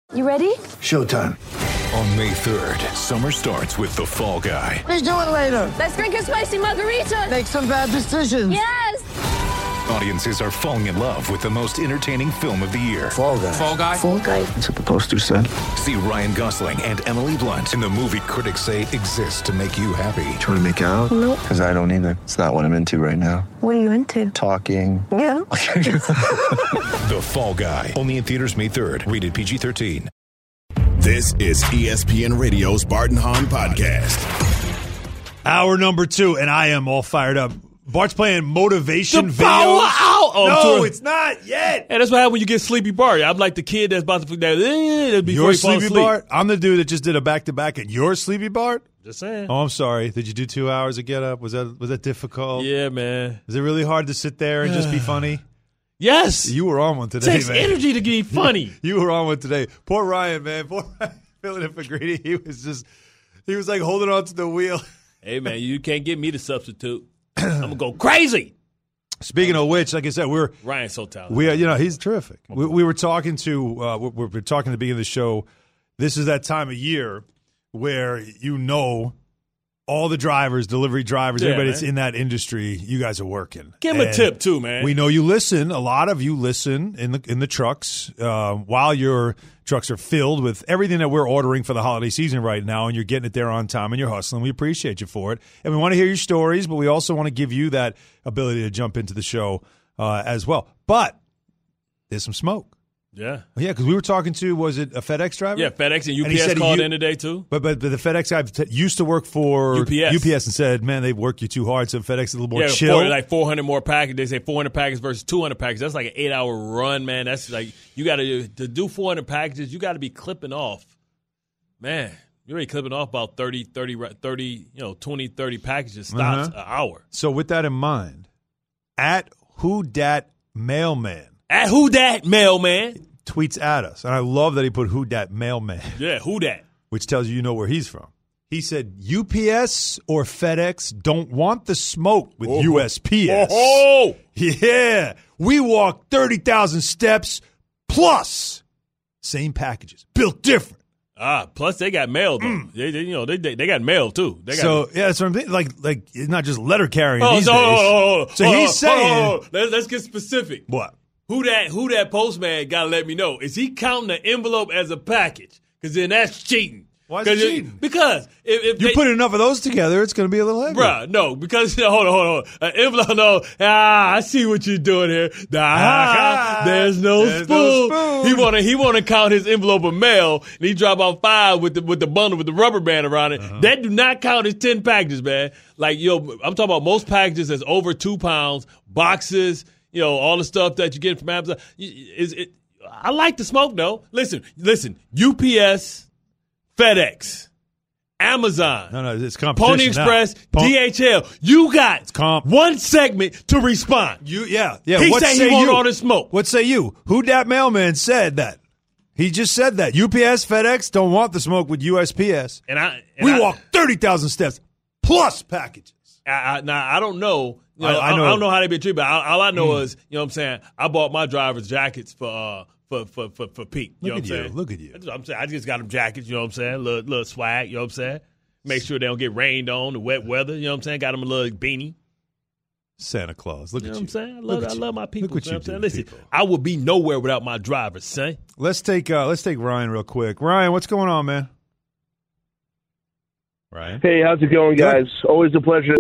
You ready? Showtime. On May 3rd, summer starts with The Fall Guy. Let's do it later. Let's drink a spicy margarita. Make some bad decisions. Yes! Audiences are falling in love with the most entertaining film of the year. Fall Guy. Fall Guy? Fall guy. That's what the poster said. See Ryan Gosling and Emily Blunt in the movie critics say exists to make you happy. Trying to make it out? Nope. Because I don't either. It's not what I'm into right now. What are you into? Talking. Yeah. The Fall Guy. Only in theaters May 3rd. Rated PG-13. This is ESPN Radio's Bart and Hahn podcast. Hour number 2, and I am all fired up. Bart's playing motivation The power videos. out. Oh, No, it's not yet. And that's what happens when you get sleepy Bart. I'm like the kid that's about to before You're he falls sleepy asleep. Bart? I'm the dude that just did a back-to-back, and you're sleepy Bart? Just saying. Oh, I'm sorry. Did you do 2 hours of get up? Was that difficult? Yeah, man. Is it really hard to sit there and just be funny? Yes. You were on one today, takes man. energy to be funny. You were on one today. Poor Ryan, man. Poor Ryan filling in for Greedy. He was like holding on to the wheel. Hey, man, you can't get me to substitute. I'm going to go crazy. Speaking of which, like I said, Ryan's so talented. He's terrific. We were talking to we're talking at the beginning of the show. This is that time of year where all the drivers, delivery drivers, everybody that's in that industry, you guys are working. Give him a tip too, man. We know you listen. A lot of you listen in the trucks while your trucks are filled with everything that we're ordering for the holiday season right now, and you're getting it there on time and you're hustling. We appreciate you for it, and we want to hear your stories, but we also want to give you that ability to jump into the show as well. But there's some smoke. Yeah. Yeah, because we were talking to, was it a FedEx driver? Yeah, FedEx and he UPS said called in today, too. But the FedEx guy used to work for UPS and said, man, they work you too hard, so FedEx is a little more Yeah, chill. like 400 more packages. They say 400 packages versus 200 packages. That's like an 8-hour run, man. That's like, you got to do 400 packages, you got to be clipping off. Man, you're already clipping off about 20, 30 packages, stops an hour. So with that in mind, at Who Dat Mailman. At Who Dat Mailman. Tweets at us. And I love that he put Who Dat Mailman. Yeah, who dat? Which tells you know where he's from. He said UPS or FedEx don't want the smoke with USPS. Oh! Yeah. We walk 30,000 steps plus same packages. Built different. Plus they got mail though. They got mail too. They got that's what I'm thinking. Like it's not just letter carrying these days. So he's saying let's get specific. What? Who that postman got to let me know? Is he counting the envelope as a package? Because then that's cheating. Why is it cheating? Because if you put enough of those together, it's going to be a little heavy. Bruh, no, because hold on. An envelope, no. I see what you're doing here. There's no spoon. He wanna count his envelope of mail, and he drop out 5 with the bundle with the rubber band around it. Uh-huh. That do not count as 10 packages, man. Like I'm talking about most packages that's over 2 pounds, boxes. All the stuff that you get from Amazon. I like the smoke, though. Listen. UPS, FedEx, Amazon. No, it's competition. Pony Express, DHL. You got one segment to respond. He said he want all the smoke. What say you? Who Dat Mailman said that? He just said that. UPS, FedEx don't want the smoke with USPS. We walk 30,000 steps plus packages. I don't know. I don't know how they been treated, but all I know is, what I'm saying, I bought my driver's jackets for Pete. You know what I'm saying? Look at you. That's what I'm saying. I just got them jackets, you know what I'm saying? Little swag, you know what I'm saying? Make sure they don't get rained on, the wet weather, you know what I'm saying? Got them a little beanie. Santa Claus. Look at you. Know what I'm saying? I love my people. Look what you saying? do, Listen, people. I would be nowhere without my drivers, son. Let's take Ryan real quick. Ryan, what's going on, man? Ryan? Hey, how's it going, guys? Always a pleasure.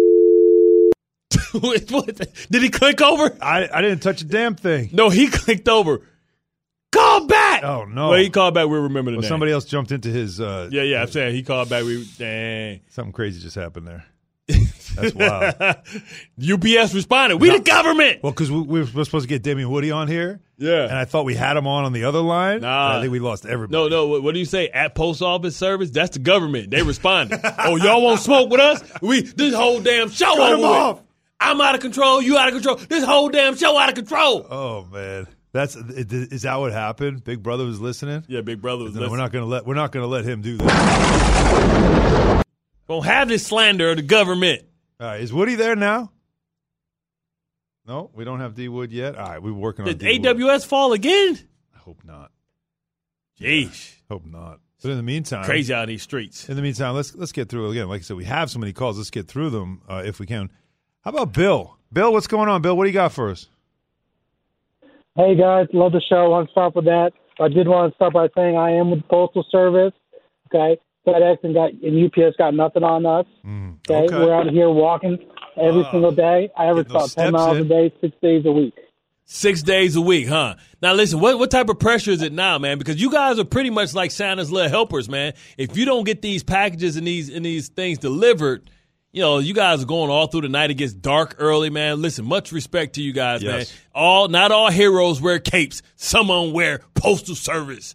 Did he click over? I didn't touch a damn thing. No, he clicked over. Call back. Oh, no. Well, he called back. We remember the name. Somebody else jumped into his. Yeah. I'm saying he called back. Dang. Something crazy just happened there. That's wild. UPS responded. We the government. Well, because we're supposed to get Damian Woody on here. Yeah. And I thought we had him on the other line. Nah. I think we lost everybody. No. What do you say? At post office service? That's the government. They responded. Oh, y'all want smoke with us? This whole damn show Cut him over off. with. I'm out of control. You out of control. This whole damn show out of control. Oh, man. Is that what happened? Big Brother was listening? Yeah, Big Brother was listening. We're not gonna let him do that. Don't have this slander of the government. All right, is Woody there now? No, we don't have D Wood yet. All right, we're working on Did D Wood. AWS fall again? I hope not. Jeez. Hope not. But in the meantime, Crazy out in these streets. In the meantime, let's get through again. Like I said, we have so many calls. Let's get through them if we can. How about Bill? Bill, what's going on? Bill, what do you got for us? Hey, guys. Love the show. I want to start with that. I did want to start by saying I am with the Postal Service. Okay. FedEx and UPS got nothing on us. Okay. We're out here walking every single day. I average about 10 miles a day, 6 days a week. 6 days a week, huh? Now, listen, what type of pressure is it now, man? Because you guys are pretty much like Santa's little helpers, man. If you don't get these packages and these things delivered, you know, you guys are going all through the night. It gets dark early, man. Listen, much respect to you guys, man. Not all heroes wear capes. Some of them wear Postal Service.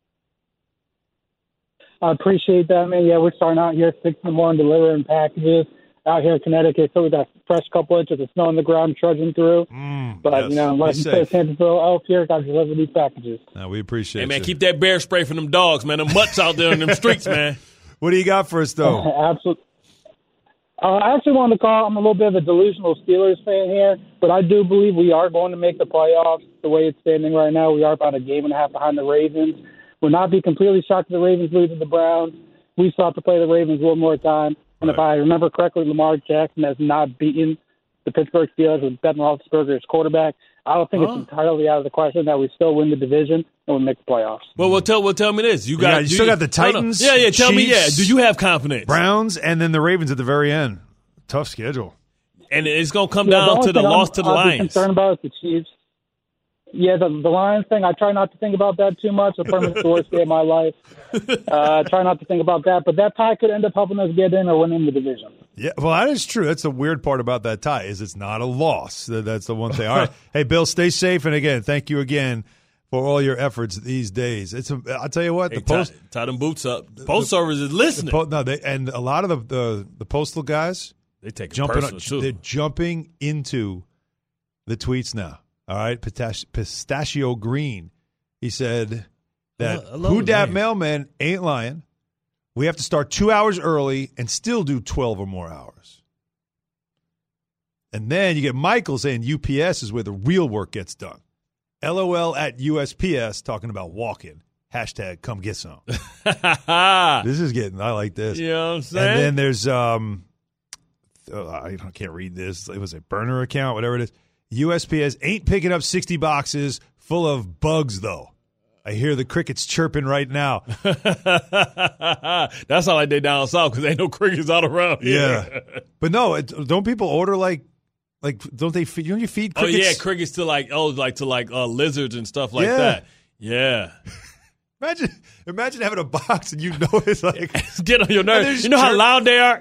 I appreciate that, man. Yeah, we're starting out here 6 in the morning delivering packages out here in Connecticut. So we got a fresh couple inches of snow on the ground trudging through. But, you know, like you said, Sandersville elf here, got to deliver these packages. No, we appreciate it. Hey, man, keep that bear spray from them dogs, man. Them mutts out there in them streets, man. What do you got for us, though? Absolutely. I actually wanted to call. I'm a little bit of a delusional Steelers fan here, but I do believe we are going to make the playoffs. The way it's standing right now, we are about a game and a half behind the Ravens. Would not be completely shocked if the Ravens lose to the Browns. We still have to play the Ravens one more time. And if I remember correctly, Lamar Jackson has not beaten the Pittsburgh Steelers with Ben Roethlisberger as quarterback. I don't think it's entirely out of the question that we still win the division and we make the playoffs. Well, tell me this. You still got the Titans. No. Yeah. Tell Chiefs, me, do you have confidence? Browns, and then the Ravens at the very end. Tough schedule. And it's going to come down to the loss to the Lions. I'm concerned about is the Chiefs. Yeah, the Lions thing, I try not to think about that too much. It's probably the worst day of my life. I try not to think about that. But that tie could end up helping us get in or win in the division. Yeah, well, that is true. That's the weird part about that tie is it's not a loss. That's the one thing. All right. Hey, Bill, stay safe. And, again, thank you again for all your efforts these days. I'll tell you what. Tie them boots up. The Post Service is listening. And a lot of the postal guys, they take it personal, too. They're jumping into the tweets now. All right, Pistachio Green. He said that Who Dat Mailman ain't lying. We have to start 2 hours early and still do 12 or more hours. And then you get Michael saying UPS is where the real work gets done. LOL at USPS talking about walk-in. Hashtag come get some. This is getting, I like this. You know what I'm saying? And then there's, I can't read this. It was a burner account, whatever it is. USPS ain't picking up 60 boxes full of bugs, though. I hear the crickets chirping right now. That's not like they down south because ain't no crickets out around here. Yeah. But no, don't people order like don't they feed, you feed crickets? Oh, yeah, crickets to lizards and stuff like that. Yeah. Imagine having a box and you know it's like. Get on your nerves. You know how loud they are?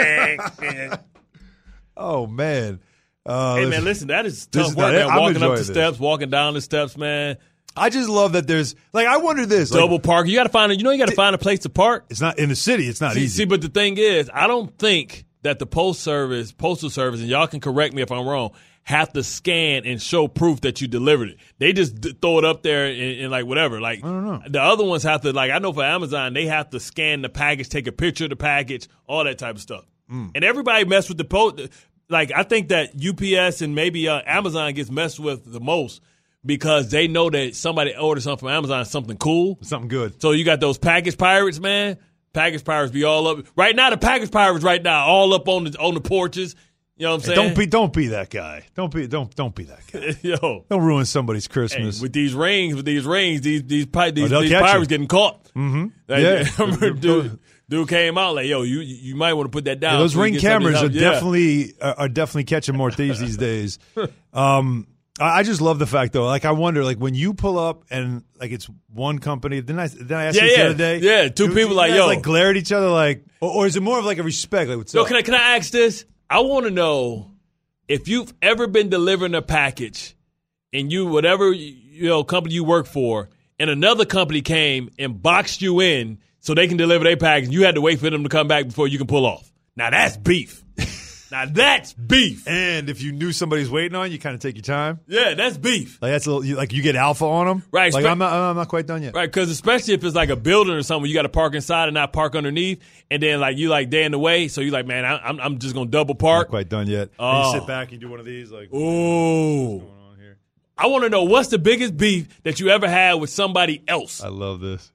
Oh, man. Hey, man, listen, that is tough work, man. Walking up the steps, walking down the steps, man. I just love that there's, I wonder this. Double park. You got to find a place to park. It's not in the city. It's not easy. See, but the thing is, I don't think that the Postal Service, and y'all can correct me if I'm wrong, have to scan and show proof that you delivered it. They just throw it up there and like whatever. Like, I don't know. The other ones have to, like, I know for Amazon, they have to scan the package, take a picture of the package, all that type of stuff. And everybody mess with the post. Like, I think that UPS and maybe Amazon gets messed with the most because they know that somebody ordered something from Amazon, something cool. Something good. So you got those package pirates, man. Package pirates be all up. Right now, the package pirates all up on the porches. You know what I'm saying? Don't be that guy. Don't be that guy. Yo. Don't ruin somebody's Christmas. Hey, with these rings, these pirates getting caught. Mm-hmm. Yeah. Dude came out like, yo, you might want to put that down. Yeah, those Ring cameras are definitely catching more thieves these days. I just love the fact though. Like I wonder, like when you pull up and like it's one company. Then I asked you the other day. Yeah, two people like yo, like glare at each other, like, or is it more of like a respect? Like, what's up? Can I ask this? I want to know if you've ever been delivering a package and whatever company you work for, and another company came and boxed you in so they can deliver their package. You had to wait for them to come back before you can pull off. Now that's beef. Now that's beef. And if you knew somebody's waiting on you, kind of take your time. Yeah, that's beef. Like that's a little, like you get alpha on them. Right. Like I'm not quite done yet. Right, because especially if it's like a building or something, you got to park inside and not park underneath, and then like you like they're in the way, so you like, man, I'm just gonna double park. Not quite done yet. Oh. And you sit back, you do one of these, like, ooh. What's going on here? I want to know what's the biggest beef that you ever had with somebody else. I love this.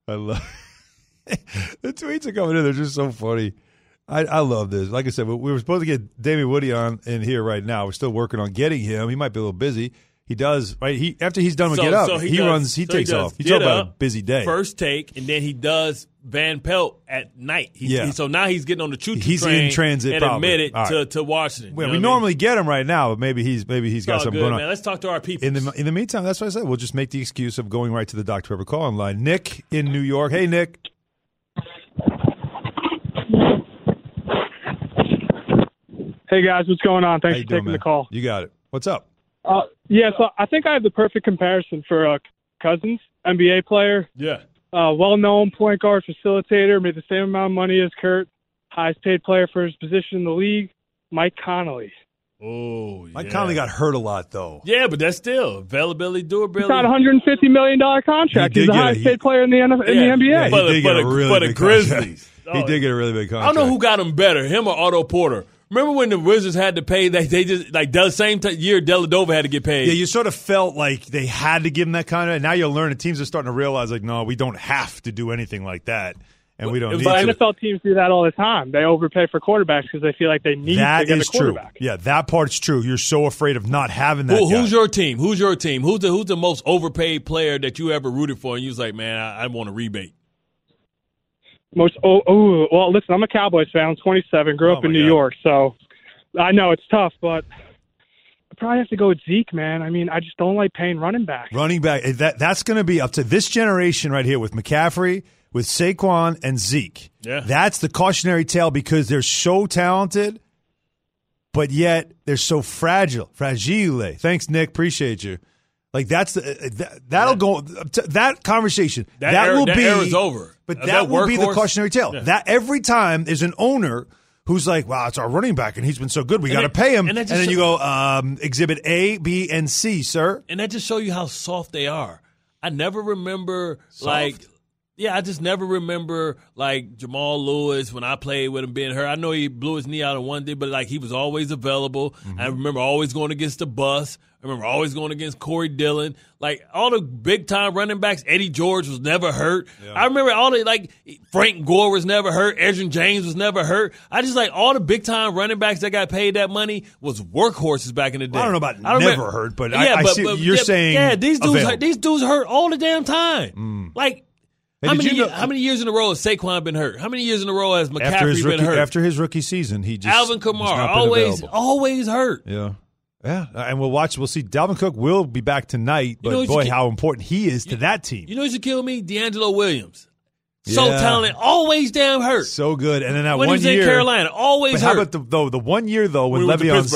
I love the tweets are coming in. They're just so funny. I love this. Like I said, we were supposed to get Damien Woody on in here right now. We're still working on getting him. He might be a little busy. He does, right? After he's done with Get Up, he takes off. He's talking about a busy day. First take, and then he does Van Pelt at night. So now he's getting on the choo-choo he's train in transit and probably. admitted to Washington. Well, we normally get him right now, but maybe he's got something going on. Man. Let's talk to our people. In the meantime, that's what I said. We'll just make the excuse of going right to the Dr. Pepper call-in line. Nick in New York. Hey, Nick. Hey, guys. What's going on? Thanks for taking the call. You got it. What's up? So I think I have the perfect comparison for Cousins, NBA player. Yeah. Well-known point guard facilitator, made the same amount of money as Kurt. Highest paid player for his position in the league, Mike Conley. Oh, yeah. Mike Conley got hurt a lot, though. Yeah, but that's still availability, durability. He's got a $150 million contract. He's the highest paid player in the NBA. Yeah, for the Grizzlies. He did get a really big contract. I don't know who got him better, him or Otto Porter. Remember when the Wizards had to pay? They just like the same year Dellavedova had to get paid. Yeah, you sort of felt like they had to give him that contract. Now you're learning teams are starting to realize like, no, we don't have to do anything like that, and we don't need to. But NFL teams do that all the time. They overpay for quarterbacks because they feel like they need to get a quarterback. True. Yeah, that part's true. You're so afraid of not having that. Who's your team? Who's the most overpaid player that you ever rooted for? And you was like, man, I want a rebate. Well, listen, I'm a Cowboys fan. I'm 27, grew up in New York, so I know it's tough, but I probably have to go with Zeke, man. I mean, I just don't like paying running back. That's going to be up to this generation right here with McCaffrey, with Saquon, and Zeke. Yeah. That's the cautionary tale because they're so talented, but yet they're so fragile. Fragile. Thanks, Nick. Appreciate you. Like that'll go that conversation. That era's over. But that will be the cautionary tale. Yeah. That every time there's an owner who's like, "Wow, it's our running back, and he's been so good, we got to pay him." And then you go, "Exhibit A, B, and C, sir." And that just show you how soft they are. I never remember soft. I just never remember like Jamal Lewis when I played with him being hurt. I know he blew his knee out on one day, but like he was always available. Mm-hmm. I remember always going against the bus. I remember always going against Corey Dillon. Like all the big time running backs, Eddie George was never hurt. Yeah. I remember all the like Frank Gore was never hurt. Edgerrin James was never hurt. I just like all the big time running backs that got paid that money was workhorses back in the day. I don't know about never hurt, but I see you're saying these dudes hurt all the damn time. Like. How many years in a row has Saquon been hurt? How many years in a row has McCaffrey been hurt? After his rookie season, he just Alvin Kamara always hurt. Yeah, and we'll see. Dalvin Cook will be back tonight, but how important he is to that team. You know who should kill me? D'Angelo Williams. So talented, always damn hurt. So good, and then that when 1 year he was in Carolina, always hurt. How about the 1 year though when Le'Veon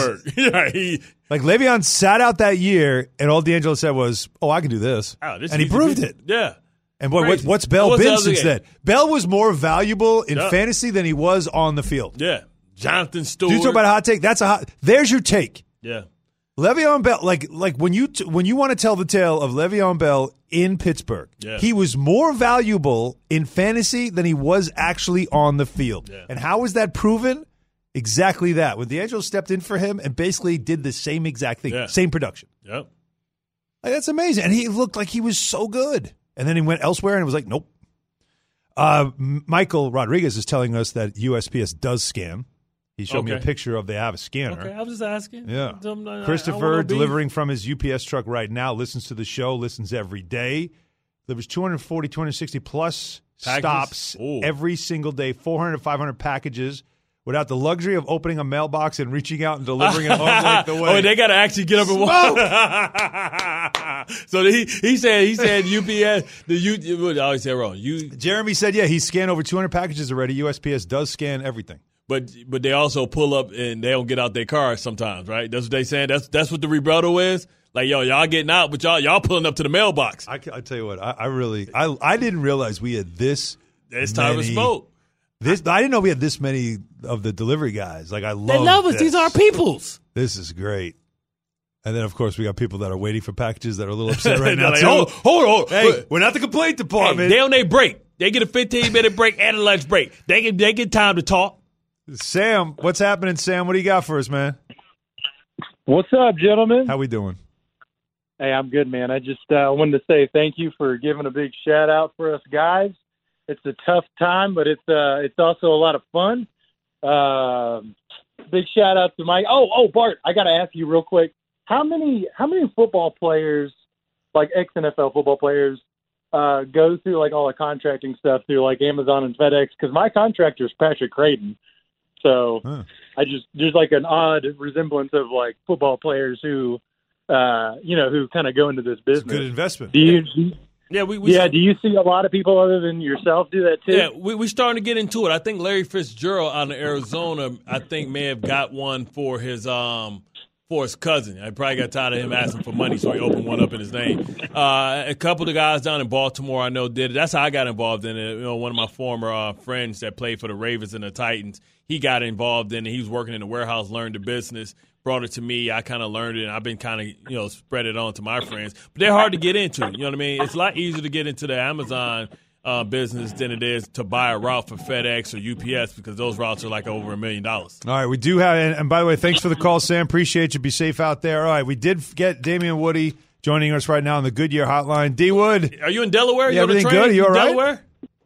like Le'Veon sat out that year, and all D'Angelo said was, "Oh, I can do this," and he proved it. Yeah. And what's Bell been since then? Bell was more valuable in fantasy than he was on the field. Yeah. Jonathan Stewart. You talk about a hot take? There's your take. Yeah. Le'Veon Bell, like when you want to tell the tale of Le'Veon Bell in Pittsburgh, he was more valuable in fantasy than he was actually on the field. Yeah. And how was that proven? Exactly that. When D'Angelo stepped in for him and basically did the same exact thing, same production. Yep. Like, that's amazing. And he looked like he was so good. And then he went elsewhere and it was like, nope. Michael Rodriguez is telling us that USPS does scan. He showed me a picture of they have a scanner. Okay, I was just asking. Yeah. Christopher, delivering from his UPS truck right now, listens to the show, listens every day. Delivers 240, 260 plus stops every single day, 400 to 500 packages. Without the luxury of opening a mailbox and reaching out and delivering it home like the way. Oh, they got to actually get up and walk. So he said UPS. I always say wrong. Jeremy said, he scanned over 200 packages already. USPS does scan everything. But they also pull up and they don't get out their cars sometimes, right? That's what they saying. That's what the rebuttal is. Like, y'all getting out, but y'all pulling up to the mailbox. I tell you what, I didn't realize we had this. It's time to smoke. I didn't know we had this many of the delivery guys. Like, they love us. These are our peoples. This is great. And then, of course, we got people that are waiting for packages that are a little upset right now. Like, hold on. Hey, we're not the complaint department. Hey, they on their break. They get a 15-minute break and a lunch break. They get time to talk. Sam, what's happening, Sam? What do you got for us, man? What's up, gentlemen? How we doing? Hey, I'm good, man. I just wanted to say thank you for giving a big shout out for us guys. It's a tough time, but it's also a lot of fun. Big shout out to Mike. Oh, Bart, I got to ask you real quick. How many football players, like ex-NFL football players, go through like all the contracting stuff through like Amazon and FedEx? Because my contractor is Patrick Creighton. So there's like an odd resemblance of like football players who kind of go into this business. It's a good investment. Do you see a lot of people other than yourself do that too? Yeah, we're starting to get into it. I think Larry Fitzgerald out of Arizona, may have got one for his cousin. I probably got tired of him asking for money, so he opened one up in his name. A couple of the guys down in Baltimore I know did it. That's how I got involved in it. One of my former friends that played for the Ravens and the Titans, he got involved in it. He was working in the warehouse, learned the business, brought it to me. I kind of learned it, and I've been kind of, spread it on to my friends. But they're hard to get into. You know what I mean? It's a lot easier to get into the Amazon business than it is to buy a route for FedEx or UPS because those routes are like over $1 million. All right, we do have, and by the way, thanks for the call, Sam. Appreciate you. Be safe out there. All right, we did get Damian Woody joining us right now on the Goodyear Hotline. D. Wood. Are you in Delaware? Yeah, everything good? Are you all right? Delaware?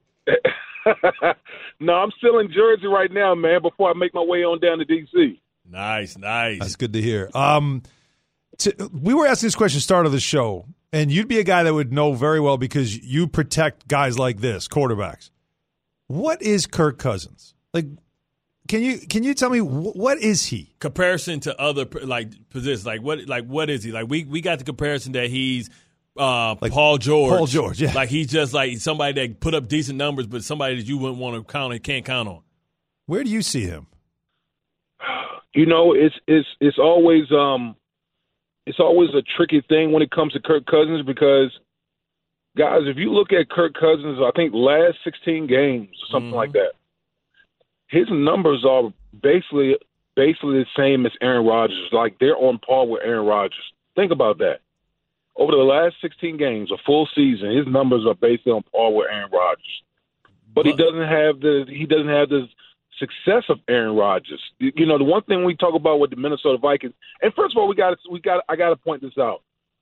No, I'm still in Jersey right now, man, before I make my way on down to D.C. Nice. That's good to hear. We were asking this question at the start of the show, and you'd be a guy that would know very well because you protect guys like this, quarterbacks. What is Kirk Cousins? Like, can you tell me what is he? Comparison to other positions, what is he? Like we got the comparison that he's Paul George. Paul George, yeah. Like he's just like somebody that put up decent numbers, but somebody that you wouldn't want to count and can't count on. Where do you see him? It's always a tricky thing when it comes to Kirk Cousins because, guys, if you look at Kirk Cousins, I think last 16 games or something like that, his numbers are basically the same as Aaron Rodgers. Like they're on par with Aaron Rodgers. Think about that. Over the last 16 games, a full season, his numbers are basically on par with Aaron Rodgers. But he doesn't have the success of Aaron Rodgers. The one thing we talk about with the Minnesota Vikings, and first of all, I got to point this out.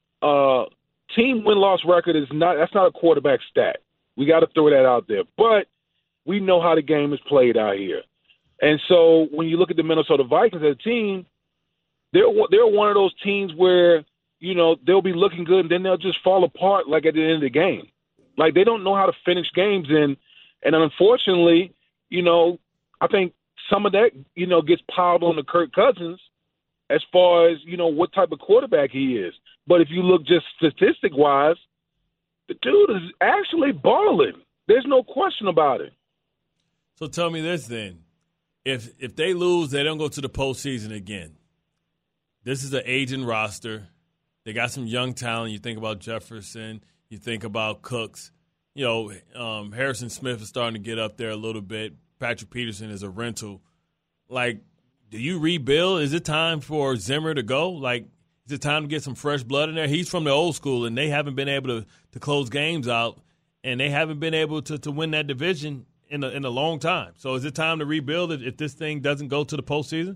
Team win-loss record that's not a quarterback stat. We got to throw that out there. But we know how the game is played out here. And so when you look at the Minnesota Vikings as a team, they're one of those teams where, they'll be looking good and then they'll just fall apart like at the end of the game. Like they don't know how to finish games and unfortunately, I think some of that, gets piled on to Kirk Cousins as far as, what type of quarterback he is. But if you look just statistic-wise, the dude is actually balling. There's no question about it. So tell me this then. If they lose, they don't go to the postseason again. This is an aging roster. They got some young talent. You think about Jefferson. You think about Cooks. Harrison Smith is starting to get up there a little bit. Patrick Peterson is a rental. Like, do you rebuild? Is it time for Zimmer to go? Like, is it time to get some fresh blood in there? He's from the old school, and they haven't been able to close games out, and they haven't been able to win that division in a long time. So is it time to rebuild if this thing doesn't go to the postseason?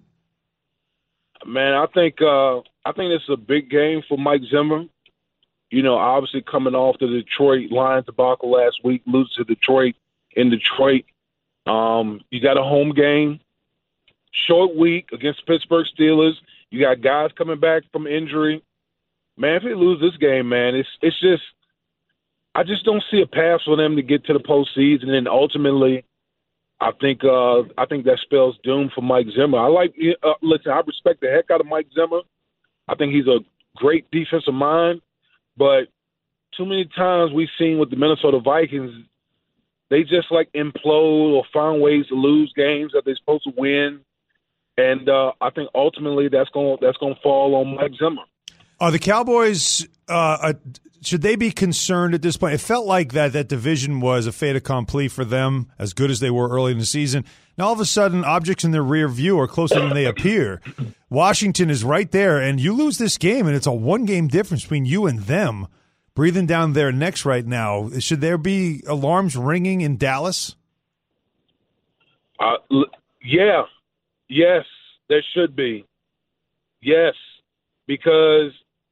Man, I think this is a big game for Mike Zimmer. Obviously coming off the Detroit Lions debacle last week, losing to Detroit in Detroit. You got a home game, short week against Pittsburgh Steelers. You got guys coming back from injury. Man, if they lose this game, man, it's just I just don't see a path for them to get to the postseason. And ultimately, I think that spells doom for Mike Zimmer. Listen, I respect the heck out of Mike Zimmer. I think he's a great defensive mind. But too many times we've seen with the Minnesota Vikings, they just like implode or find ways to lose games that they're supposed to win. And I think ultimately that's going to fall on Mike Zimmer. Are the Cowboys should they be concerned at this point? It felt like that division was a fait accompli for them, as good as they were early in the season. Now all of a sudden, objects in their rear view are closer than they appear. Washington is right there, and you lose this game, and it's a one-game difference between you and them. Breathing down their necks right now. Should there be alarms ringing in Dallas? Yes, there should be. Yes, because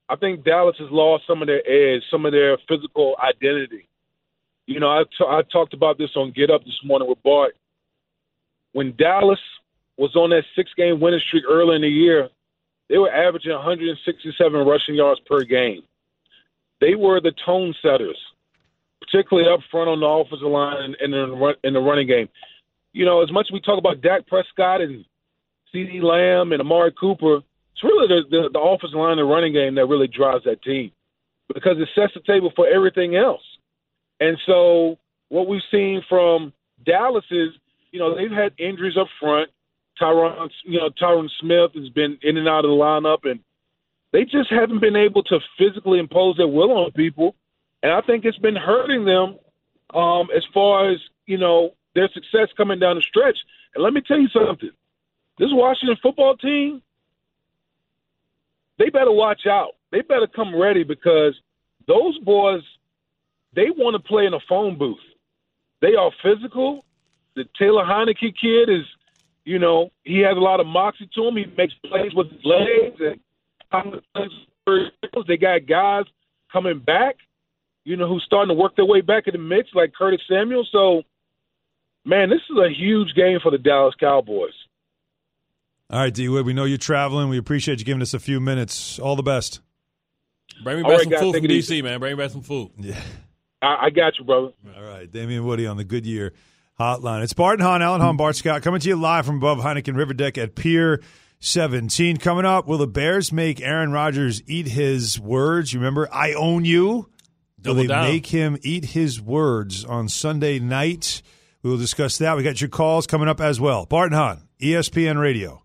I think Dallas has lost some of their edge, some of their physical identity. You know, I talked about this on Get Up this morning with Bart. When Dallas was on that 6-game winning streak early in the year, they were averaging 167 rushing yards per game. They were the tone setters, particularly up front on the offensive line and in the running game. You know, as much as we talk about Dak Prescott and CeeDee Lamb and Amari Cooper, it's really the offensive line and the running game that really drives that team because it sets the table for everything else. And so what we've seen from Dallas is, you know, they've had injuries up front. Tyron Smith has been in and out of the lineup, and they just haven't been able to physically impose their will on people. And I think it's been hurting them as far as, you know, their success coming down the stretch. And let me tell you something. This Washington football team, they better watch out. They better come ready because those boys, they want to play in a phone booth. They are physical. The Taylor Heineke kid is, you know, he has a lot of moxie to him. He makes plays with his legs. And they got guys coming back, you know, who's starting to work their way back in the mix like Curtis Samuel. So, man, this is a huge game for the Dallas Cowboys. All right, D-Wood, we know you're traveling. We appreciate you giving us a few minutes. All the best. Bring me back some food from D.C., man. Bring me back some food. Yeah. I got you, brother. All right, Damian Woody on the Goodyear Hotline. It's Bart and Hahn, Alan Hahn, Bart Scott, coming to you live from above Heineken River Deck at Pier 17. Coming up, will the Bears make Aaron Rodgers eat his words? You remember, I own you? Will they make him eat his words on Sunday night? We will discuss that. We got your calls coming up as well. Bart and Hahn, ESPN Radio.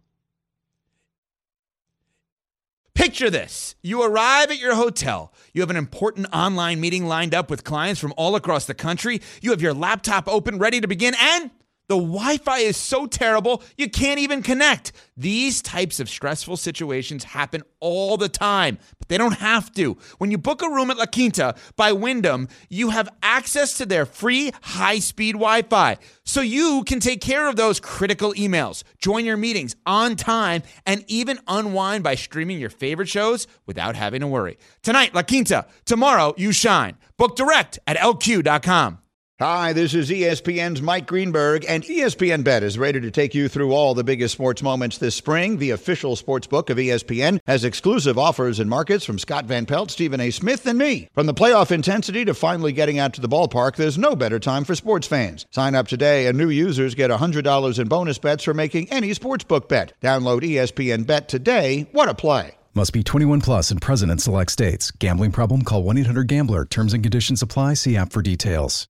Picture this. You arrive at your hotel. You have an important online meeting lined up with clients from all across the country. You have your laptop open, ready to begin, and the Wi-Fi is so terrible, you can't even connect. These types of stressful situations happen all the time, but they don't have to. When you book a room at La Quinta by Wyndham, you have access to their free high-speed Wi-Fi, so you can take care of those critical emails, join your meetings on time, and even unwind by streaming your favorite shows without having to worry. Tonight, La Quinta. Tomorrow, you shine. Book direct at LQ.com. Hi, this is ESPN's Mike Greenberg, and ESPN Bet is ready to take you through all the biggest sports moments this spring. The official sports book of ESPN has exclusive offers and markets from Scott Van Pelt, Stephen A. Smith, and me. From the playoff intensity to finally getting out to the ballpark, there's no better time for sports fans. Sign up today, and new users get $100 in bonus bets for making any sportsbook bet. Download ESPN Bet today. What a play. Must be 21 plus and present in select states. Gambling problem? Call 1-800-GAMBLER. Terms and conditions apply. See app for details.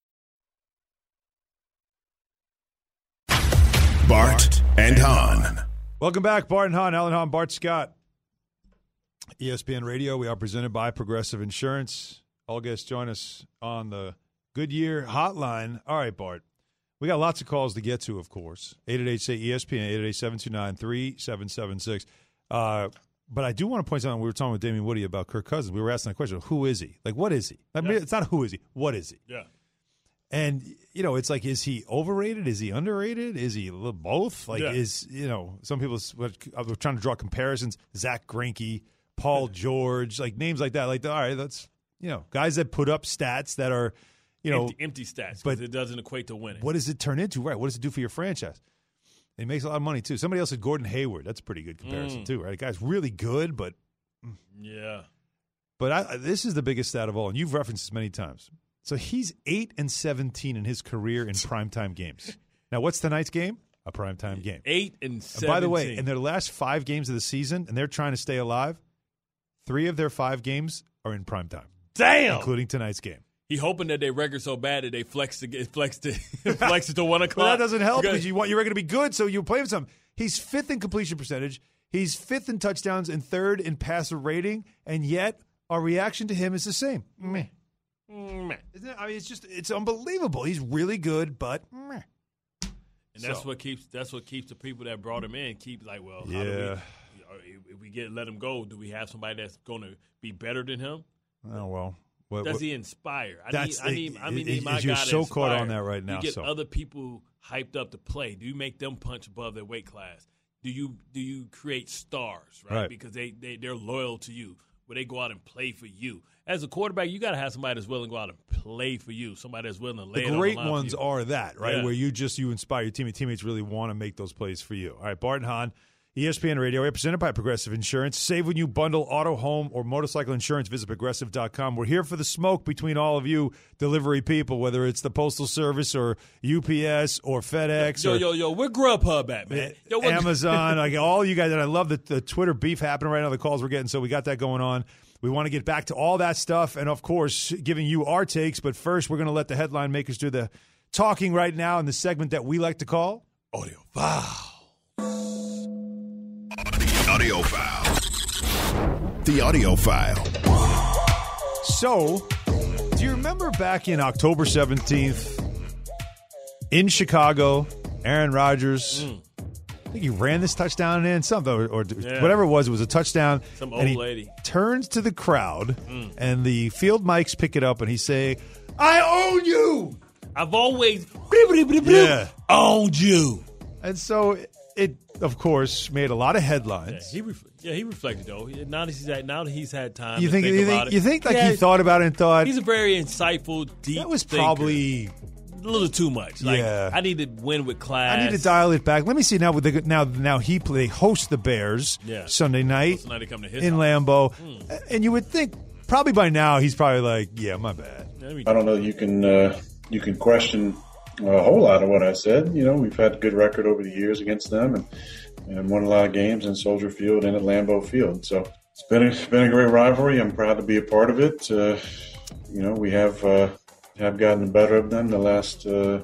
Bart and Hahn. Welcome back, Bart and Hahn, Alan Hahn, Bart Scott. ESPN Radio, we are presented by Progressive Insurance. All guests join us on the Goodyear Hotline. All right, Bart, we got lots of calls to get to, of course. 888-SAY-ESPN, 888-729-3776. But I do want to point out, we were talking with Damian Woody about Kirk Cousins. We were asking that question, who is he? Like, what is he? I mean, it's not who is he, what is he? Yeah. And, you know, it's like, is he overrated? Is he underrated? Is he both? Like, some people are trying to draw comparisons. Zach Greinke, Paul George, like names like that. Like, all right, that's, guys that put up stats that are, empty stats, but it doesn't equate to winning. What does it turn into? Right. What does it do for your franchise? It makes a lot of money, too. Somebody else said Gordon Hayward. That's a pretty good comparison, too, right? The guy's really good, but. Yeah. But this is the biggest stat of all, and you've referenced this many times. So he's 8-17 in his career in primetime games. Now, what's tonight's game? A primetime game. 8-17. And by the way, in their last 5 games of the season, and they're trying to stay alive, 3 of their 5 games are in primetime. Damn! Including tonight's game. He hoping that their record so bad that they flex it to 1 o'clock. Well, that doesn't help because you want your record to be good, so you play with some. He's 5th in completion percentage. He's 5th in touchdowns and 3rd in passer rating, and yet our reaction to him is the same. Meh. Isn't it? I mean, it's unbelievable. He's really good, but meh. And that's what keeps the people that brought him in how do if we let him go, do we have somebody that's going to be better than him? Oh well. Does he inspire? I need my guy you're so to caught on that right now. You get other people hyped up to play. Do you make them punch above their weight class? Do you create stars, right? Because they're loyal to you. where they go out and play for you. As a quarterback, you got to have somebody that's willing to go out and play for you, somebody that's willing to lay it on the line. The great ones are that, right, Yeah. where you inspire your team. Your teammates really want to make those plays for you. All right, Bart and Hahn, ESPN Radio, represented by Progressive Insurance. Save when you bundle auto, home, or motorcycle insurance. Visit Progressive.com. We're here for the smoke between all of you delivery people, whether it's the Postal Service or UPS or FedEx. Yo, where Grubhub at, man? Yo, Amazon, like all you guys. And I love the Twitter beef happening right now, the calls we're getting, so we got that going on. We want to get back to all that stuff and, of course, giving you our takes. But first, we're going to let the headline makers do the talking right now in the segment that we like to call Audio Foul. The Audio File. The Audio File. So, do you remember back in October 17th in Chicago, Aaron Rodgers, I think he ran this touchdown in something, or whatever it was a touchdown. Some and old he lady turns to the crowd, and the field mics pick it up, and he say, "I own you! I've always owned you." And so it, of course, made a lot of headlines. Yeah, he reflected though. Now that he's had time. You to think about it. You think like he thought about it and thought he's a very insightful, deep. That was thinker. probably a little too much. Like, yeah, I need to win with class. I need to dial it back. Let me see now. Now they host the Bears Sunday night they come to his in house. Lambeau, and you would think probably by now he's probably like, yeah, my bad. I don't know. You can question a whole lot of what I said. You know, we've had a good record over the years against them, and won a lot of games in Soldier Field and at Lambeau Field. So it's been a great rivalry. I'm proud to be a part of it. You know, we have gotten the better of them the last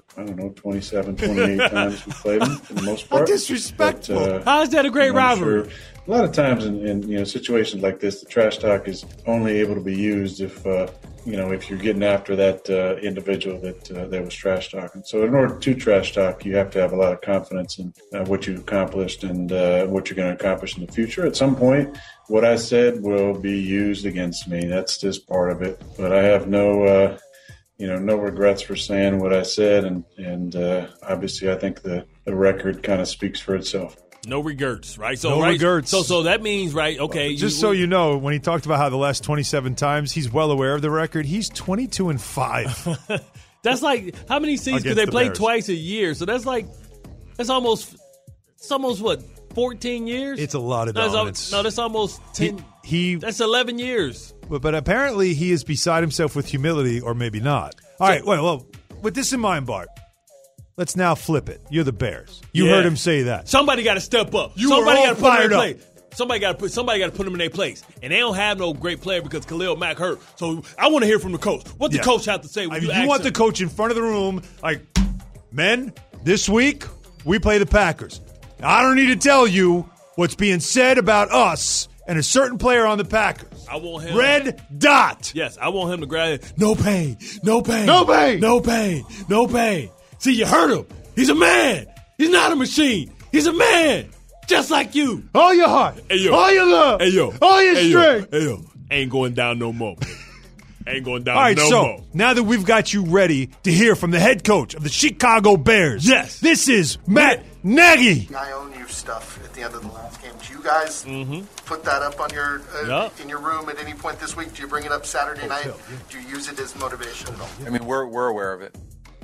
27, 28 times we played them for the most part. How disrespectful! How is that a great rivalry? Sure a lot of times in situations like this, the trash talk is only able to be used if you're getting after that individual that was trash talking. So in order to trash talk, you have to have a lot of confidence in what you've accomplished and what you're going to accomplish in the future. At some point, what I said will be used against me. That's just part of it. But I have no regrets for saying what I said, and obviously I think the record kind of speaks for itself. No regrets, right? So no regrets. So that means, right? Okay. Just so you know, when he talked about how the last 27 times, he's well aware of the record. He's 22-5. That's like how many seasons? Because they play twice a year, so that's almost what 14 years. It's a lot of dominance. That's almost 10. That's 11 years. But apparently he is beside himself with humility, or maybe not. All right. Well, with this in mind, Bart. Let's now flip it. You're the Bears. You heard him say that. Somebody got to step up. Somebody got to put them in their place. Somebody got to put them in their place. And they don't have no great player because Khalil Mack hurt. So I want to hear from the coach. What the coach have to say? When you want the coach in front of the room, like, men, this week we play the Packers. Now, I don't need to tell you what's being said about us and a certain player on the Packers. I want him. Red dot. Yes, I want him to grab it. No pain. No pain. No pain. No pain. No pain. See, you hurt him. He's a man. He's not a machine. He's a man. Just like you. All your heart. Hey, yo. All your love. Hey, yo. All your strength. Hey, yo. Ain't going down no more. Ain't going down All right, no so more. now that we've got you ready to hear from the head coach of the Chicago Bears. Yes. This is Matt Nagy. I own you stuff at the end of the last game. Do you guys put that up on your in your room at any point this week? Do you bring it up Saturday night? Do you use it as motivation? I mean, we're aware of it.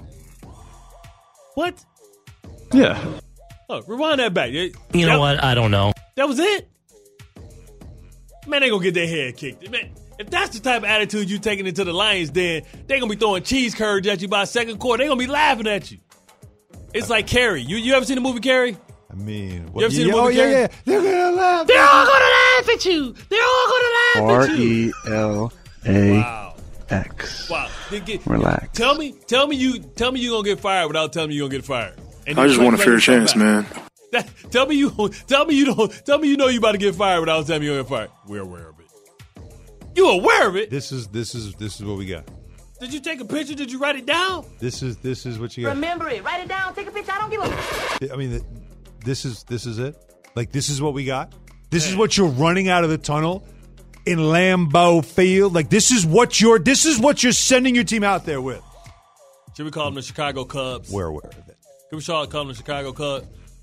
What? Yeah. Oh, rewind that back. You know what? I don't know. That was it? Man, they gonna get their head kicked. Man, if that's the type of attitude you taking into the Lions, then they gonna be throwing cheese curds at you by second quarter. They gonna be laughing at you. It's like Carrie. You ever seen the movie Carrie? I mean, you ever seen the movie Carrie? Yeah. They're gonna laugh. They're all gonna laugh at you. They're all gonna laugh at you. RELAX. Wow. Relax. Tell me you gonna get fired without telling me you gonna get fired. And I just want a fair chance, man. Tell me you know you about to get fired without telling me you're gonna get fired. We're aware of it. You aware of it? This is what we got. Did you take a picture? Did you write it down? This is what you got. Remember it. Write it down. Take a picture. I don't give a. I mean, this is it. Like, this is what we got. This is what you're running out of the tunnel in Lambeau Field. Like, this is what you're sending your team out there with. Should we call them the Chicago Cubs? We're aware of it. Can we call them the Chicago Cubs?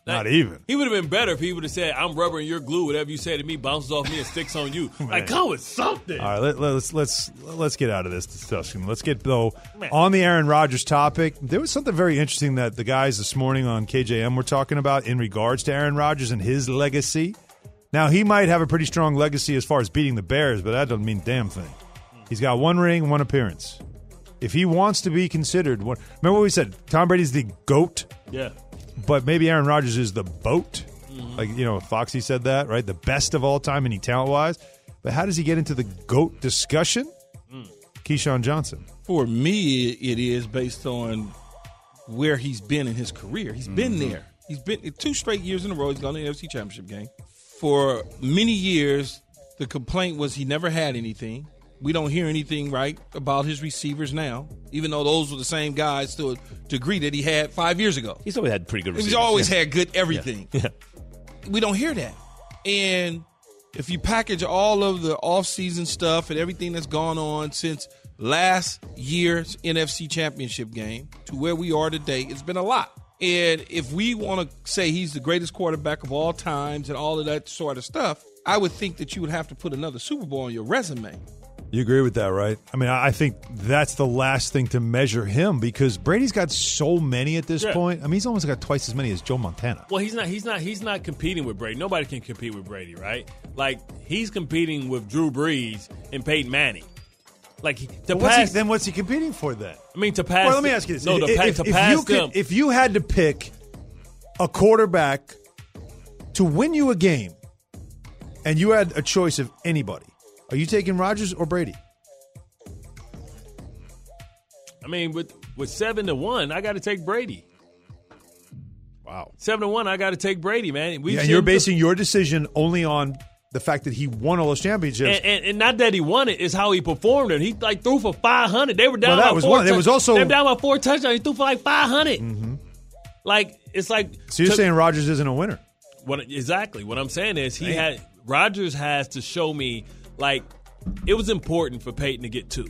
Not even. He would have been better if he would have said, "I'm rubber and you're glue. Whatever you say to me bounces off me and sticks on you." Like, come with something. All right, let's get out of this discussion. Let's get though on the Aaron Rodgers topic. There was something very interesting that the guys this morning on KJM were talking about in regards to Aaron Rodgers and his legacy. Now he might have a pretty strong legacy as far as beating the Bears, but that doesn't mean a damn thing. He's got one ring, one appearance. If he wants to be considered one, remember what we said? Tom Brady's the GOAT. Yeah. But maybe Aaron Rodgers is the boat. Like, Foxy said that, right? The best of all time, any talent-wise. But how does he get into the GOAT discussion? Keyshawn Johnson. For me, it is based on where he's been in his career. He's been there. He's been 2 straight years in a row. He's gone to the NFC Championship game. For many years, the complaint was he never had anything. We don't hear anything about his receivers now, even though those were the same guys to a degree that he had 5 years ago. He's always had pretty good receivers. He's always had good everything. Yeah. We don't hear that. And if you package all of the offseason stuff and everything that's gone on since last year's NFC Championship game to where we are today, it's been a lot. And if we want to say he's the greatest quarterback of all times and all of that sort of stuff, I would think that you would have to put another Super Bowl on your resume. You agree with that, right? I mean, I think that's the last thing to measure him because Brady's got so many at this point. I mean, he's almost got twice as many as Joe Montana. Well, he's not competing with Brady. Nobody can compete with Brady, right? Like, he's competing with Drew Brees and Peyton Manning. Like, what's he competing for then? I mean, to pass. Well, let me ask you this: them. If you had to pick a quarterback to win you a game, and you had a choice of anybody, are you taking Rodgers or Brady? I mean, with 7-1, I got to take Brady. Wow, 7-1, I got to take Brady, man. And you're basing your decision only on the fact that he won all those championships, and not that he won it, is how he performed it. He threw for 500. They were down by 4. There was also they were down by 4 touchdowns. He threw for 500. Mm-hmm. Like, it's like. So you're saying Rodgers isn't a winner? Exactly. What I'm saying is Rodgers has to show me, like, it was important for Peyton to get 2.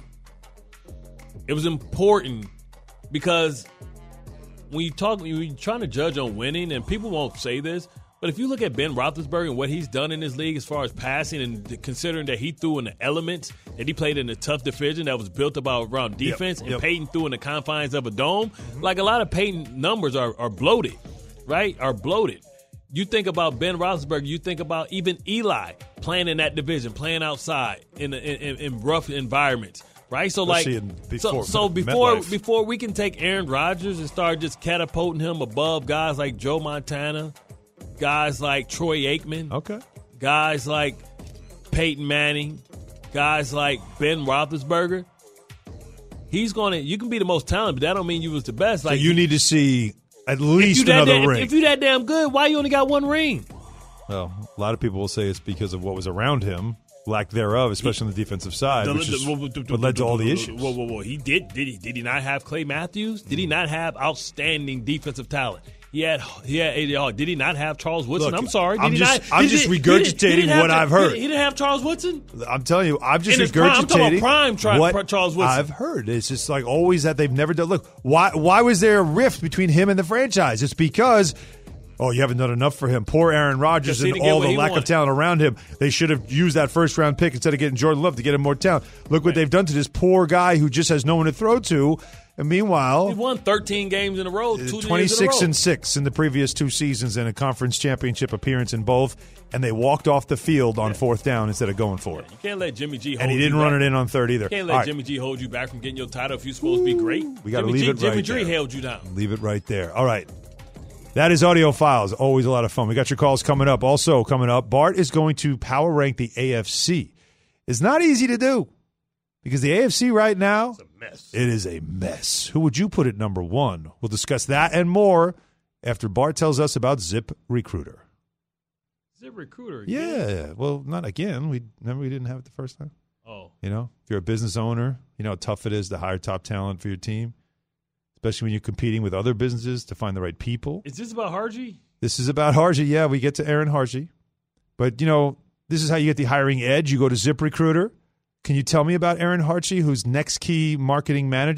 It was important because when you're trying to judge on winning, and people won't say this, but if you look at Ben Roethlisberger and what he's done in this league as far as passing, and considering that he threw in the elements, that he played in a tough division that was built around defense, and Peyton threw in the confines of a dome, like, a lot of Peyton numbers are bloated, right? Are bloated. You think about Ben Roethlisberger, you think about even Eli playing in that division, playing outside in rough environments, right? So before we can take Aaron Rodgers and start just catapulting him above guys like Joe Montana, guys like Troy Aikman, guys like Peyton Manning, guys like Ben Roethlisberger, you can be the most talented, but that don't mean you was the best. Like, so you need to see at least another ring. If you're that damn good, why you only got 1 ring? Well, a lot of people will say it's because of what was around him, lack thereof, especially on the defensive side, which is what led to all the issues. Whoa. Did he not have Clay Matthews? Did he not have outstanding defensive talent? He had did he not have Charles Woodson? Look, I'm sorry. I'm just regurgitating what I've heard. He didn't have Charles Woodson? I'm telling you, I'm just regurgitating what Charles Woodson. I've heard. It's just like always that they've never done. Look, why was there a rift between him and the franchise? It's because, you haven't done enough for him. Poor Aaron Rodgers and all the lack of talent around him. They should have used that first-round pick instead of getting Jordan Love to get him more talent. Look what they've done to this poor guy who just has no one to throw to. And meanwhile, he won 13 games in a row, 26-6 in the previous 2 seasons, and a conference championship appearance in both. And they walked off the field on 4th down instead of going for it. You can't let Jimmy G hold you back. And he didn't run it in on 3rd either. You can't let Jimmy G hold you back from getting your title if you're supposed to be great. We got to leave it right there. Jimmy G held you down. Leave it right there. All right. That is Audio Files. Always a lot of fun. We got your calls coming up. Also coming up, Bart is going to power rank the AFC. It's not easy to do because the AFC right now, it's a mess. It is a mess. Who would you put at number 1? We'll discuss that and more after Bart tells us about ZipRecruiter. ZipRecruiter again? Yeah. Well, not again. Remember we didn't have it the first time? Oh. You know, if you're a business owner, you know how tough it is to hire top talent for your team, especially when you're competing with other businesses to find the right people. Is this about Harji? This is about Harji. Yeah, we get to Aaron Harji. But, you know, this is how you get the hiring edge. You go to ZipRecruiter. Can you tell me about Aaron Harji, who's Next Key marketing manager?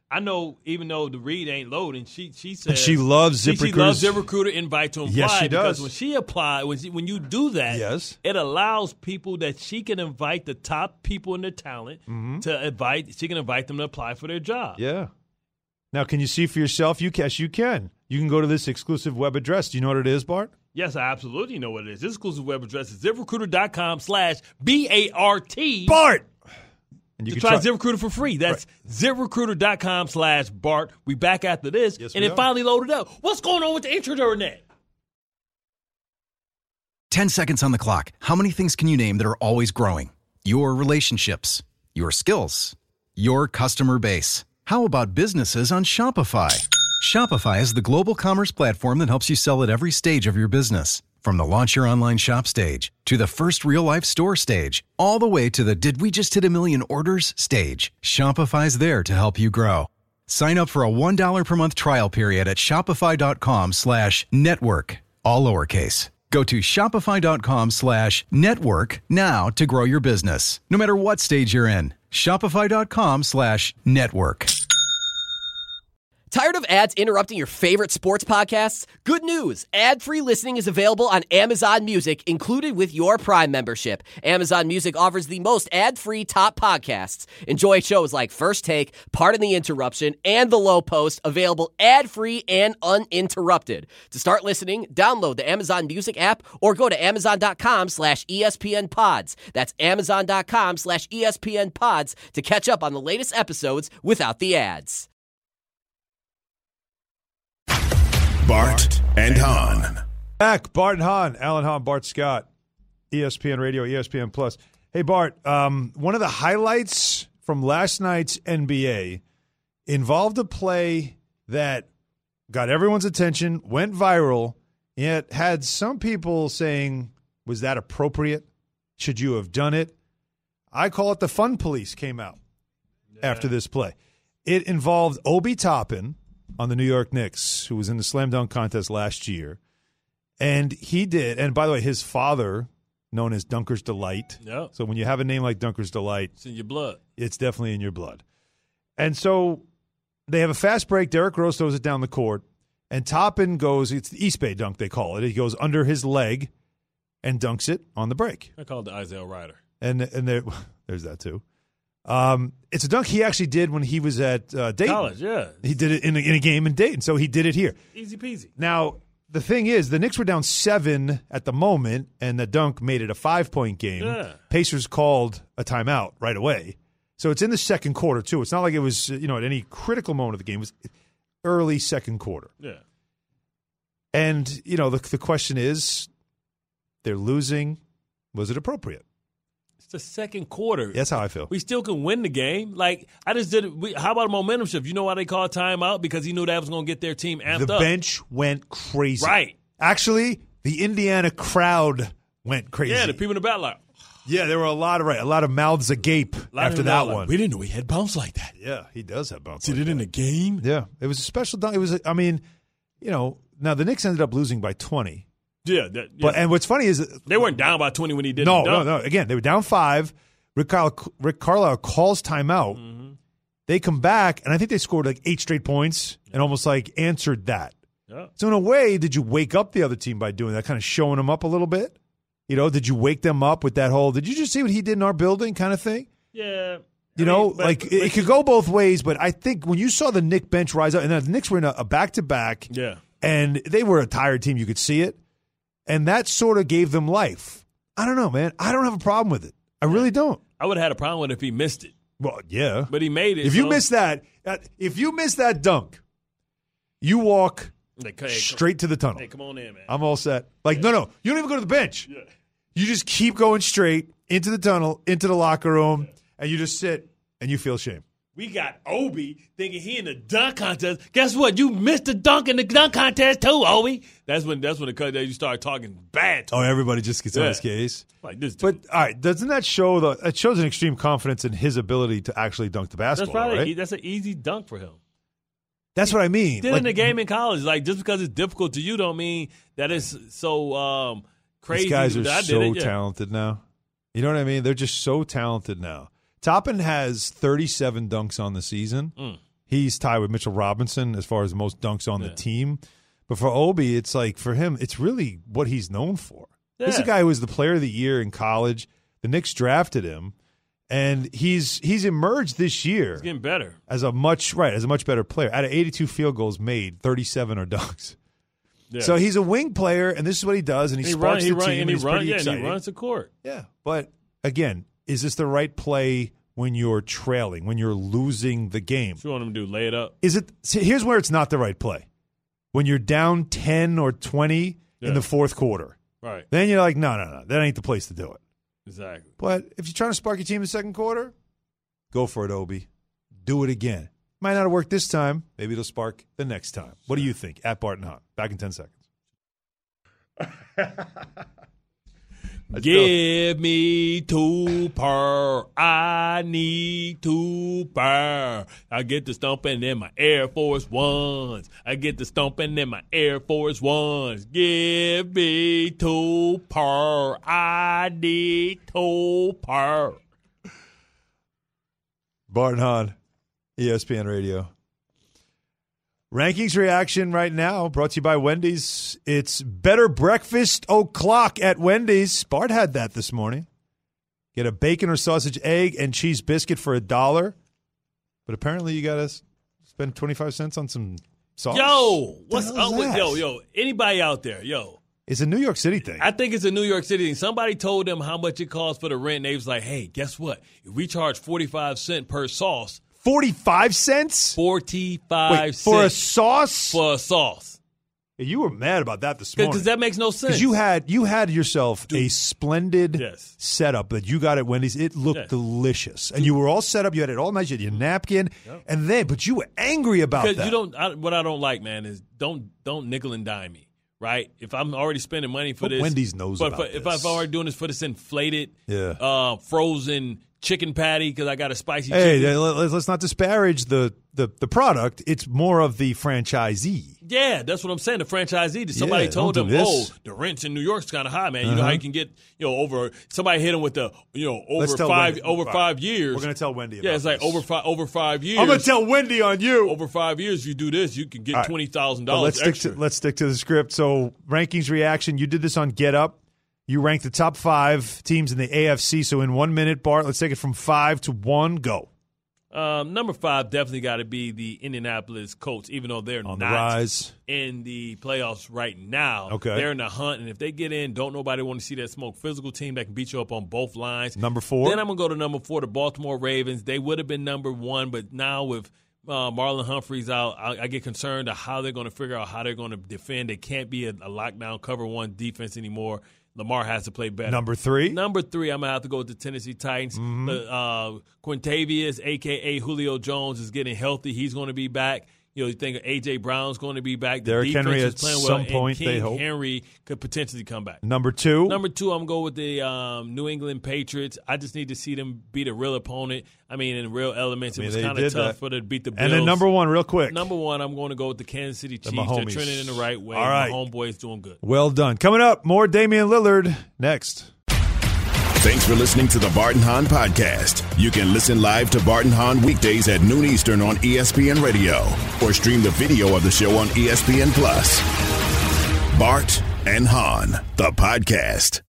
I know, even though the read ain't loading, she says she loves ZipRecruiter. She loves ZipRecruiter invite to apply. Yes, she because does. when she apply, when you do that, it allows people that she can invite the top people in their talent to invite. She can invite them to apply for their job. Yeah. Now, can you see for yourself? Yes, you can. You can go to this exclusive web address. Do you know what it is, Bart? Yes, I absolutely know what it is. This exclusive web address is ZipRecruiter.com/BART. Bart! And you can try ZipRecruiter for free. That's ZipRecruiter.com/BART. We back after this, and it finally loaded up. What's going on with the intro during that? 10 seconds on the clock. How many things can you name that are always growing? Your relationships, your skills, your customer base. How about businesses on Shopify? Shopify is the global commerce platform that helps you sell at every stage of your business. From the launch your online shop stage, to the first real-life store stage, all the way to the did we just hit a million orders stage, Shopify's there to help you grow. Sign up for a $1 per month trial period at shopify.com/network, all lowercase. Go to shopify.com/network now to grow your business, no matter what stage you're in. Shopify.com/network. Tired of ads interrupting your favorite sports podcasts? Good news! Ad-free listening is available on Amazon Music, included with your Prime membership. Amazon Music offers the most ad-free top podcasts. Enjoy shows like First Take, Pardon the Interruption, and The Low Post, available ad-free and uninterrupted. To start listening, download the Amazon Music app or go to amazon.com/ESPN Pods. That's amazon.com/ESPN Pods to catch up on the latest episodes without the ads. Bart and Hahn. Back, Bart and Hahn. Alan Hahn, Bart Scott, ESPN Radio, ESPN Plus. Hey, Bart, one of the highlights from last night's NBA involved a play that got everyone's attention, went viral, yet had some people saying, was that appropriate? Should you have done it? I call it the fun police came out after this play. It involved Obi Toppin on the New York Knicks, who was in the slam dunk contest last year. And he did. And by the way, his father, known as Dunker's Delight. Yep. So when you have a name like Dunker's Delight, it's in your blood. It's definitely in your blood. And so they have a fast break. Derrick Rose throws it down the court. And Toppin goes, it's the East Bay dunk, they call it. He goes under his leg and dunks it on the break. I call it the Isaiah Ryder. And there's that too. It's a dunk he actually did when he was at Dayton. College, yeah. He did it in a game in Dayton, so he did it here. Easy peasy. Now, the thing is, the Knicks were down 7 at the moment, and the dunk made it a 5-point game. Yeah. Pacers called a timeout right away. So it's in the second quarter, too. It's not like it was, at any critical moment of the game. It was early second quarter. Yeah. And, the question is, they're losing. Was it appropriate? It's the second quarter. That's how I feel. We still can win the game. Like, I just did it. How about a momentum shift? You know why they called timeout? Because he knew that was going to get their team amped up. The bench went crazy. Right. Actually, the Indiana crowd went crazy. Yeah, the people in the back like. Yeah, there were a lot of mouths agape after that one. We didn't know he had bounce like that. Yeah, he does have bounce. Did it in the game? Yeah, it was a special dunk. It was. Now the Knicks ended up losing by 20. Yeah, and what's funny is they weren't down by 20 when he did. No. Again, they were down 5. Rick Carlisle calls timeout. Mm-hmm. They come back, and I think they scored like 8 straight points and almost like answered that. Yeah. So in a way, did you wake up the other team by doing that, kind of showing them up a little bit? Did you wake them up with that whole? Did you just see what he did in our building, kind of thing? Yeah. It could go both ways, but I think when you saw the Knicks bench rise up, and the Knicks were in a back-to-back, yeah, and they were a tired team, you could see it. And that sort of gave them life. I don't know, man. I don't have a problem with it. I really don't. I would have had a problem with it if he missed it. Well, yeah. But he made it. If you miss that dunk, you walk straight to the tunnel. Hey, come on in, man. I'm all set. No, you don't even go to the bench. Yeah. You just keep going straight into the tunnel, into the locker room, and you just sit and you feel shame. We got Obi thinking he in the dunk contest. Guess what? You missed the dunk in the dunk contest too, Obi. That's when you start talking bad to him. Everybody just gets on his case. Like this. But all right, doesn't that show it shows an extreme confidence in his ability to actually dunk the basketball? That's an easy dunk for him. That's what I mean. He did in the game in college. Like, just because it's difficult to you don't mean that it's so crazy. These guys are so talented now. You know what I mean? They're just so talented now. Toppin has 37 dunks on the season. He's tied with Mitchell Robinson as far as most dunks on the team. But for Obi, it's like for him, it's really what he's known for. Yeah. This is a guy who was the player of the year in college. The Knicks drafted him, and he's emerged this year. He's getting better. As a much better player. Out of 82 field goals made, 37 are dunks. Yeah. So he's a wing player, and this is what he does, and he sparks the team, and he's pretty exciting. And he runs the court. Yeah, but again, is this the right play when you're trailing, when you're losing the game? What you want him to do, lay it up? See, here's where it's not the right play. When you're down 10 or 20 in the fourth quarter. Right. Then you're like, no, that ain't the place to do it. Exactly. But if you're trying to spark your team in the second quarter, go for it, Obi. Do it again. Might not have worked this time. Maybe it'll spark the next time. What do you think? At Barton Hahn. Back in 10 seconds. Give me 2 per. I need 2 per. I get the stomping in my Air Force Ones. I get the stomping in my Air Force Ones. Give me 2 per. I need 2 per. Barton Hahn, ESPN Radio. Rankings reaction right now brought to you by Wendy's. It's better breakfast o'clock at Wendy's. Bart had that this morning. Get a bacon or sausage, egg, and cheese biscuit for $1. But apparently you got to spend 25 cents on some sauce. Yo, what's up with yo? Anybody out there, yo? It's a New York City thing. I think it's a New York City thing. Somebody told them how much it costs for the rent. And they was like, hey, guess what? If we charge 45 cents per sauce. 45 cents? 45 cents. For a sauce? For a sauce. You were mad about that this morning. Because that makes no sense. Because you had yourself a splendid setup that you got at Wendy's. It looked delicious. And you were all set up. You had it all nice. You had your napkin. Yep. But you were angry about that. Because what I don't like, man, is don't nickel and dime me. Right? If I'm already spending money for this. Wendy's knows about this. If I'm already doing this for this inflated, frozen chicken patty because I got a spicy chicken. Hey, let's not disparage the product. It's more of the franchisee. Yeah, that's what I'm saying. The franchisee. Somebody told them, the rents in New York's kind of high, man. You know how you can get, over. Somebody hit them with the, over 5 years. We're gonna tell Wendy. It's like over 5 years. I'm gonna tell Wendy on you. Over 5 years, if you do this, you can get $20,000 extra. Let's stick to the script. So rankings reaction. You did this on Get Up. You ranked the top 5 teams in the AFC. So in 1 minute, Bart, let's take it from 5 to 1. Go. Number 5 definitely got to be the Indianapolis Colts, even though they're on not the rise in the playoffs right now. Okay. They're in the hunt, and if they get in, don't nobody want to see that smoke. Physical team that can beat you up on both lines. Number 4. Then I'm going to go to number 4, the Baltimore Ravens. They would have been number 1, but now with Marlon Humphreys out, I get concerned of how they're going to figure out how they're going to defend. They can't be a lockdown cover 1 defense anymore. Lamar has to play better. Number 3? Number 3, I'm going to have to go with the Tennessee Titans. Mm-hmm. Quintavious, a.k.a. Julio Jones, is getting healthy. He's going to be back. You think A.J. Brown's going to be back. The Derrick Henry at some point, King they hope. Henry could potentially come back. Number 2? Number 2, I'm going with the New England Patriots. I just need to see them beat a real opponent. I mean, in real elements. It was kind of tough for them to beat the Bills. And then number 1, real quick. Number 1, I'm going to go with the Kansas City Chiefs. They're trending in the right way. All right. My homeboy's doing good. Well done. Coming up, more Damian Lillard next. Thanks for listening to the Barton Hahn Podcast. You can listen live to Barton Hahn weekdays at noon Eastern on ESPN Radio or stream the video of the show on ESPN+. Bart and Hahn, the podcast.